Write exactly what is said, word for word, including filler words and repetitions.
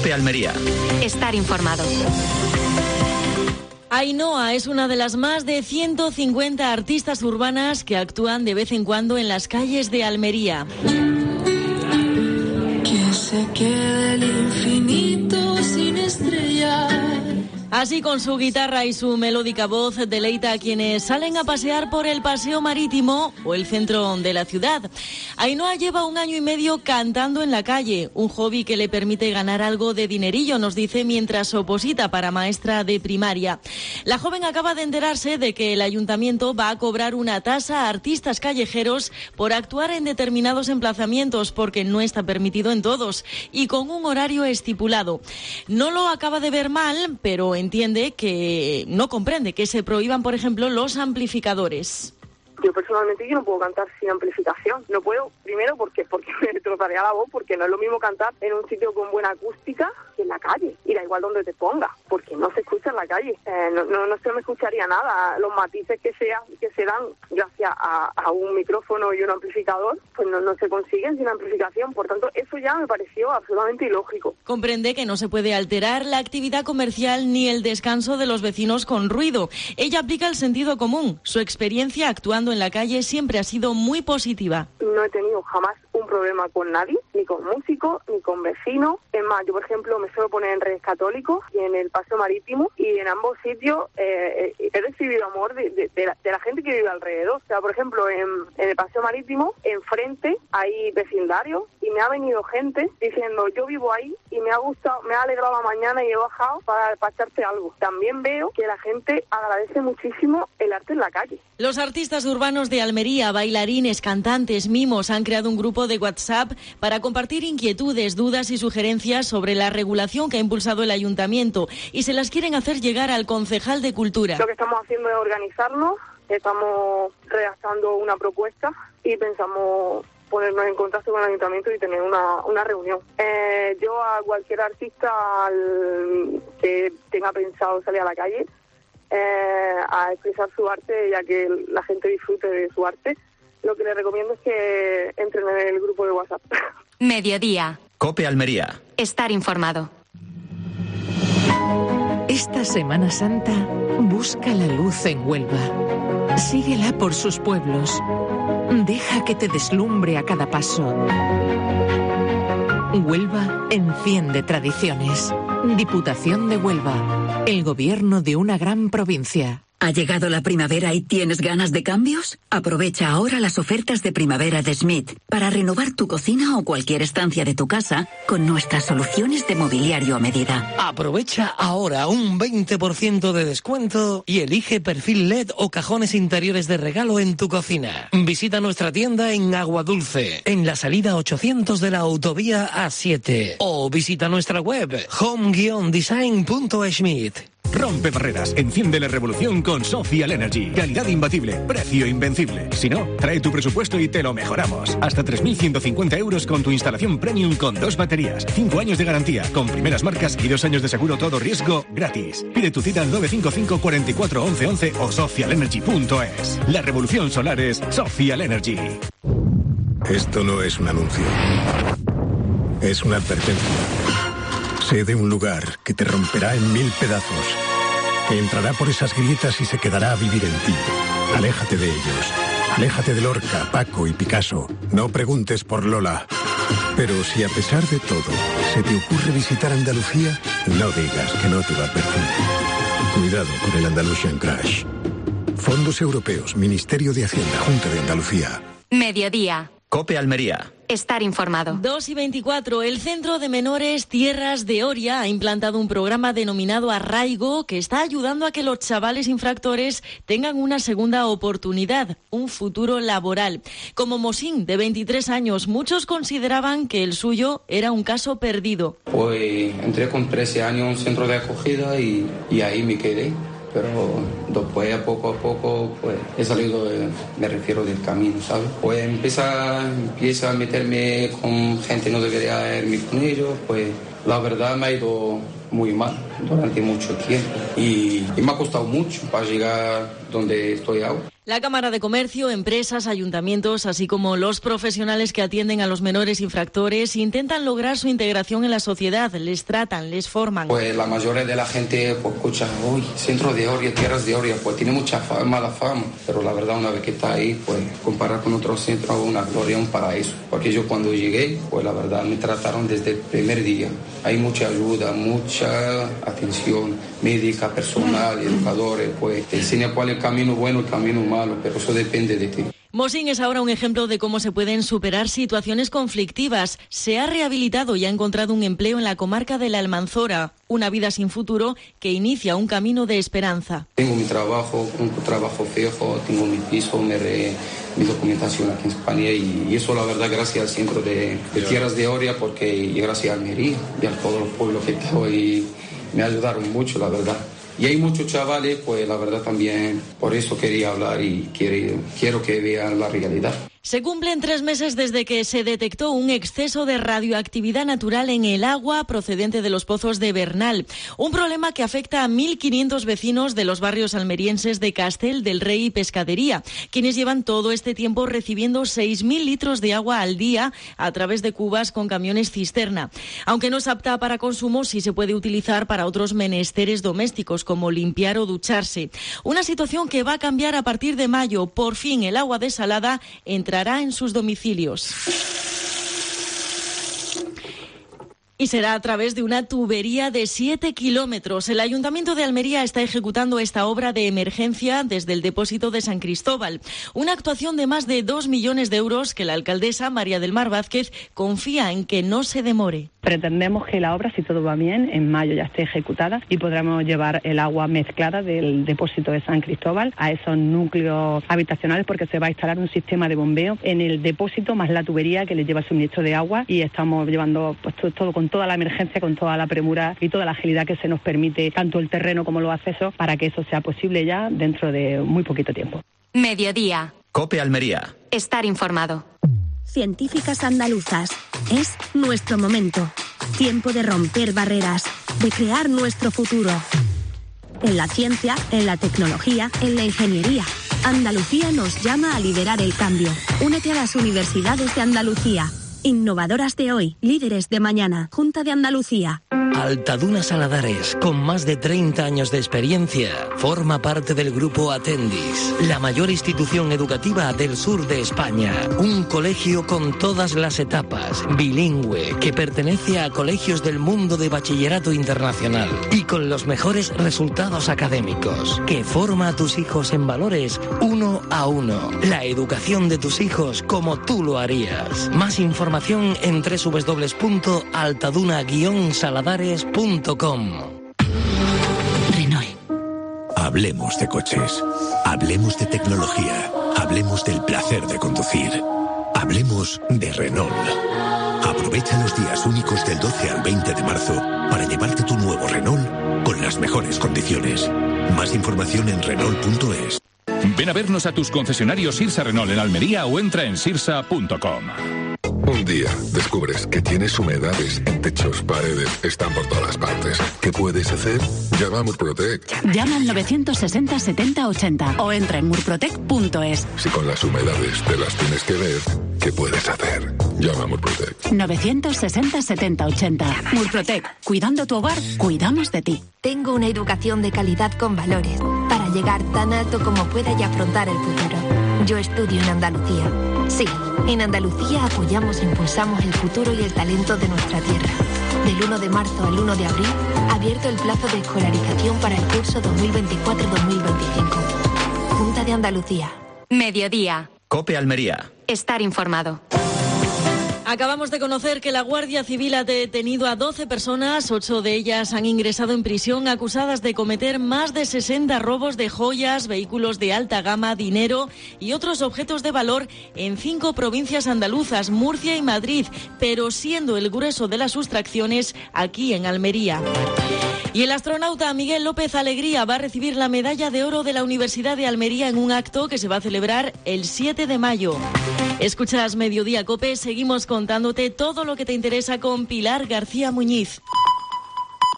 COPE Almería. Estar informado. Ainhoa es una de las más de ciento cincuenta artistas urbanas que actúan de vez en cuando en las calles de Almería. Que se quede el infinito sin estrellar. Así, con su guitarra y su melódica voz, deleita a quienes salen a pasear por el paseo marítimo o el centro de la ciudad. Ainhoa lleva un año y medio cantando en la calle, un hobby que le permite ganar algo de dinerillo, nos dice, mientras oposita para maestra de primaria. La joven acaba de enterarse de que el ayuntamiento va a cobrar una tasa a artistas callejeros por actuar en determinados emplazamientos, porque no está permitido en todos, y con un horario estipulado. No lo acaba de ver mal, pero entiende que no comprende que se prohíban, por ejemplo, los amplificadores. Yo personalmente yo no puedo cantar sin amplificación. No puedo, primero porque porque me trozaría la voz, porque no es lo mismo cantar en un sitio con buena acústica que en la calle. Y da igual donde te pongas, porque no se escucha en la calle. Eh, no, no, no se me escucharía nada. Los matices que, sea, que se dan gracias a, a un micrófono y un amplificador, pues no, no se consiguen sin amplificación. Por tanto, eso ya me pareció absolutamente ilógico. Comprende que no se puede alterar la actividad comercial ni el descanso de los vecinos con ruido. Ella aplica el sentido común. Su experiencia actuando en la calle siempre ha sido muy positiva. No he tenido jamás un problema con nadie, ni con músicos, ni con vecinos. Es más, yo por ejemplo me suelo poner en Reyes Católicos y en el Paseo Marítimo, y en ambos sitios eh, he recibido amor de, de, de, la, de la gente que vive alrededor. O sea, por ejemplo, en, en el Paseo Marítimo, enfrente hay vecindarios y me ha venido gente diciendo: yo vivo ahí y me ha gustado, me ha alegrado la mañana y he bajado para, para echarte algo. También veo que la gente agradece muchísimo el arte en la calle. Los artistas urbanos de Almería, bailarines, cantantes, mimos, han creado un grupo de WhatsApp para compartir inquietudes, dudas y sugerencias sobre la regulación que ha impulsado el ayuntamiento, y se las quieren hacer llegar al concejal de Cultura. Lo que estamos haciendo es organizarnos, estamos redactando una propuesta y pensamos ponernos en contacto con el ayuntamiento y tener una, una reunión. Eh, yo a cualquier artista al que tenga pensado salir a la calle eh, a expresar su arte y a que la gente disfrute de su arte, lo que les recomiendo es que entren en el grupo de WhatsApp. Mediodía. COPE Almería. Estar informado. Esta Semana Santa busca la luz en Huelva. Síguela por sus pueblos. Deja que te deslumbre a cada paso. Huelva enciende tradiciones. Diputación de Huelva. El gobierno de una gran provincia. ¿Ha llegado la primavera y tienes ganas de cambios? Aprovecha ahora las ofertas de primavera de Schmidt para renovar tu cocina o cualquier estancia de tu casa con nuestras soluciones de mobiliario a medida. Aprovecha ahora un veinte por ciento de descuento y elige perfil L E D o cajones interiores de regalo en tu cocina. Visita nuestra tienda en Aguadulce, en la salida ochocientos de la autovía A siete, o visita nuestra web home guion design punto schmidt. Rompe barreras, enciende la revolución con Social Energy. Calidad imbatible, precio invencible. Si no, trae tu presupuesto y te lo mejoramos. Hasta tres mil ciento cincuenta euros con tu instalación premium con dos baterías, cinco años de garantía, con primeras marcas y dos años de seguro todo riesgo gratis. Pide tu cita al nueve cinco cinco, cuatro cuatro, once once o social energy punto es. La revolución solar es Social Energy. Esto no es un anuncio. Es una advertencia. Sé de un lugar que te romperá en mil pedazos, que entrará por esas grietas y se quedará a vivir en ti. Aléjate de ellos. Aléjate de Lorca, Paco y Picasso. No preguntes por Lola. Pero si a pesar de todo se te ocurre visitar Andalucía, no digas que no te va a advertir. Cuidado con el Andalusian Crash. Fondos Europeos, Ministerio de Hacienda, Junta de Andalucía. Mediodía. COPE Almería. Estar informado. dos y veinticuatro. El Centro de Menores Tierras de Oria ha implantado un programa denominado Arraigo que está ayudando a que los chavales infractores tengan una segunda oportunidad, un futuro laboral. Como Mosín, de veintitrés años, muchos consideraban que el suyo era un caso perdido. Pues entré con trece años en un centro de acogida y, y ahí me quedé. Pero después, poco a poco, pues he salido, de, me refiero del camino, ¿sabes? Pues empieza, empieza a meterme con gente, no debería irme con ellos, pues la verdad me ha ido muy mal durante mucho tiempo y, y me ha costado mucho para llegar donde estoy ahora. La Cámara de Comercio, empresas, ayuntamientos, así como los profesionales que atienden a los menores infractores, intentan lograr su integración en la sociedad, les tratan, les forman. Pues la mayoría de la gente pues, escucha, uy, centro de Oria, tierras de Oria, pues tiene mucha fama, mala fama, pero la verdad una vez que está ahí, pues comparar con otros centros es una gloria, un paraíso. Porque yo cuando llegué, pues la verdad me trataron desde el primer día. Hay mucha ayuda, mucha atención médica, personal, educadores, pues te enseña cuál es el camino bueno y el camino malo, pero eso depende de ti. Mosín es ahora un ejemplo de cómo se pueden superar situaciones conflictivas. Se ha rehabilitado y ha encontrado un empleo en la comarca de la Almanzora, una vida sin futuro que inicia un camino de esperanza. Tengo mi trabajo, un trabajo fijo, tengo mi piso, me re, mi documentación aquí en España y, y eso la verdad gracias al centro de, de Tierras de Oria porque, y gracias a Almería y a todos los pueblos que tengo y me ayudaron mucho la verdad. Y hay muchos chavales, pues la verdad también, por eso quería hablar y quiero, quiero que vean la realidad. Se cumplen tres meses desde que se detectó un exceso de radioactividad natural en el agua procedente de los pozos de Bernal. Un problema que afecta a mil quinientos vecinos de los barrios almerienses de Castel del Rey y Pescadería, quienes llevan todo este tiempo recibiendo seis mil litros de agua al día a través de cubas con camiones cisterna. Aunque no es apta para consumo, sí se puede utilizar para otros menesteres domésticos, como limpiar o ducharse. Una situación que va a cambiar a partir de mayo. Por fin el agua desalada entrará en sus domicilios. Y será a través de una tubería de siete kilómetros. El Ayuntamiento de Almería está ejecutando esta obra de emergencia desde el depósito de San Cristóbal. Una actuación de más de dos millones de euros que la alcaldesa María del Mar Vázquez confía en que no se demore. Pretendemos que la obra, si todo va bien, en mayo ya esté ejecutada y podremos llevar el agua mezclada del depósito de San Cristóbal a esos núcleos habitacionales porque se va a instalar un sistema de bombeo en el depósito más la tubería que les lleva el suministro de agua y estamos llevando pues, todo, todo con toda la emergencia, con toda la premura y toda la agilidad que se nos permite tanto el terreno como los accesos para que eso sea posible ya dentro de muy poquito tiempo. Mediodía. COPE Almería. Estar informado. Científicas andaluzas. Es nuestro momento. Tiempo de romper barreras, de crear nuestro futuro. En la ciencia, en la tecnología, en la ingeniería. Andalucía nos llama a liderar el cambio. Únete a las universidades de Andalucía. Innovadoras de hoy, líderes de mañana. Junta de Andalucía. Altaduna Saladares, con más de treinta años de experiencia, forma parte del grupo Atendis, la mayor institución educativa del sur de España. Un colegio con todas las etapas, bilingüe, que pertenece a colegios del mundo de bachillerato internacional y con los mejores resultados académicos, que forma a tus hijos en valores uno a uno. La educación de tus hijos como tú lo harías. Más información en doble u doble u doble u punto altaduna guion saladares punto com. Renault. Hablemos de coches. Hablemos de tecnología. Hablemos del placer de conducir. Hablemos de Renault. Aprovecha los días únicos del doce al veinte de marzo para llevarte tu nuevo Renault con las mejores condiciones. Más información en Renault punto es. Ven a vernos a tus concesionarios Sirsa Renault en Almería o entra en sirsa punto com. Un día descubres que tienes humedades en techos, paredes, están por todas partes. ¿Qué puedes hacer? Llama a Murprotec. Llama al novecientos sesenta setenta ochenta o entra en murprotec punto es. Si con las humedades te las tienes que ver, ¿qué puedes hacer? Llama a Murprotec. novecientos sesenta setenta ochenta. Murprotec. Cuidando tu hogar, cuidamos de ti. Tengo una educación de calidad con valores para llegar tan alto como pueda y afrontar el futuro. Yo estudio en Andalucía. Sí, en Andalucía apoyamos e impulsamos el futuro y el talento de nuestra tierra. Del uno de marzo al uno de abril, abierto el plazo de escolarización para el curso dos mil veinticuatro dos mil veinticinco. Junta de Andalucía. Mediodía. COPE Almería. Estar informado. Acabamos de conocer que la Guardia Civil ha detenido a doce personas, ocho de ellas han ingresado en prisión acusadas de cometer más de sesenta robos de joyas, vehículos de alta gama, dinero y otros objetos de valor en cinco provincias andaluzas, Murcia y Madrid, pero siendo el grueso de las sustracciones aquí en Almería. Y el astronauta Miguel López Alegría va a recibir la medalla de oro de la Universidad de Almería en un acto que se va a celebrar el siete de mayo. Escuchas Mediodía COPE, seguimos contándote todo lo que te interesa con Pilar García Muñiz.